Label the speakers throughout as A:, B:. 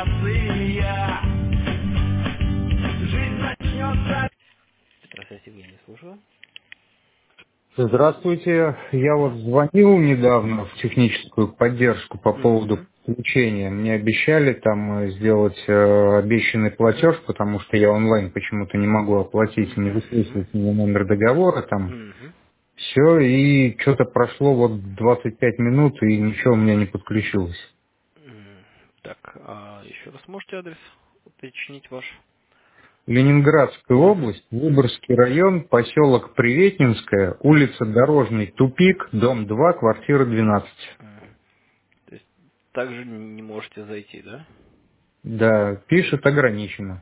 A: Здравствуйте, Евгений, слушаю.
B: Здравствуйте. Я вот звонил недавно в техническую поддержку по поводу
A: Угу.
B: подключения. Мне обещали там сделать обещанный платеж, потому что я онлайн почему-то не могу оплатить, не
A: Угу.
B: высвечивает мне номер договора там.
A: Угу.
B: Все, и что-то прошло вот 25 минут, и ничего у меня не подключилось.
A: Так, а еще раз можете адрес уточнить ваш?
B: Ленинградская
A: Угу.
B: область, Выборгский район, поселок Приветнинская, улица Дорожный, тупик, дом 2, квартира 12.
A: То есть также не можете зайти, да?
B: Да, пишет ограничено.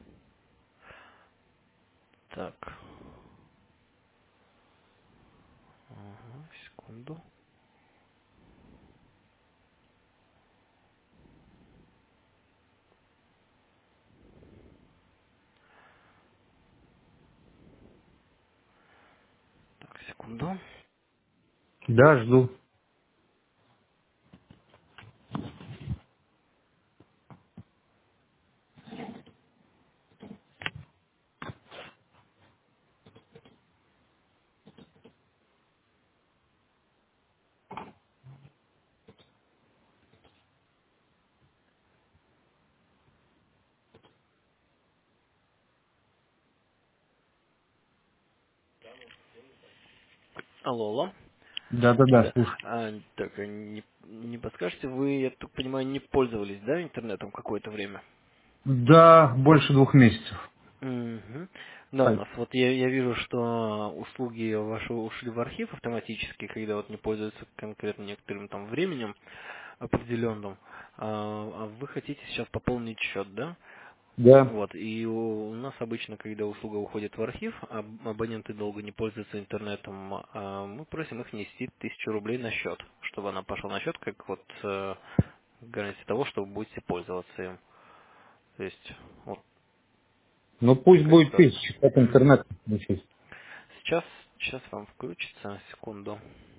A: Так. Ага, секунду. Так, секунду.
B: Да, жду.
A: Алло, алло.
B: Да-да-да,
A: Да.
B: слушай.
A: Так, не подскажете, вы, я так понимаю, не пользовались, да, интернетом какое-то время?
B: Да, больше 2 месяцев.
A: Мгм. Да, у
B: А,
A: нас вот я вижу, что услуги ваши ушли в архив автоматически, когда вот не пользуются конкретно некоторым там временем определенным. А вы хотите сейчас пополнить счет, да?
B: Да.
A: Вот, и у нас обычно, когда услуга уходит в архив, а абоненты долго не пользуются интернетом, мы просим их внести 1000 рублей на счет, чтобы она пошла на счет, как вот гарантия того, что вы будете пользоваться им. То есть, вот
B: Ну пусть
A: такая
B: будет
A: ситуация.
B: 1000, как
A: Мгм.
B: интернет подключить.
A: Сейчас вам включится, секунду.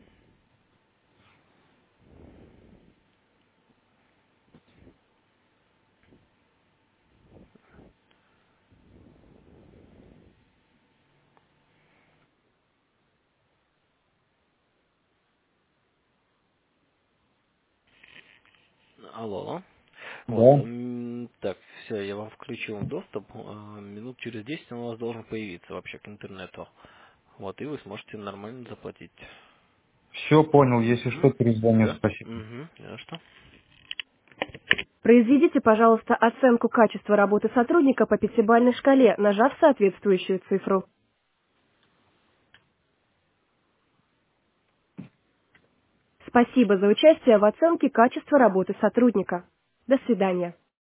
A: Алло, алло. Вот,
B: Да.
A: так, все, я вам включил доступ. Минут через 10 он у вас должен появиться вообще к интернету. Вот, и вы сможете нормально заплатить.
B: Все понял, если что,
A: Угу.
B: перезвоню,
A: Да?
B: спасибо.
A: Угу. А что?
C: Произведите, пожалуйста, оценку качества работы сотрудника по пятибалльной шкале, нажав соответствующую цифру. Спасибо за участие в оценке качества работы сотрудника. До свидания.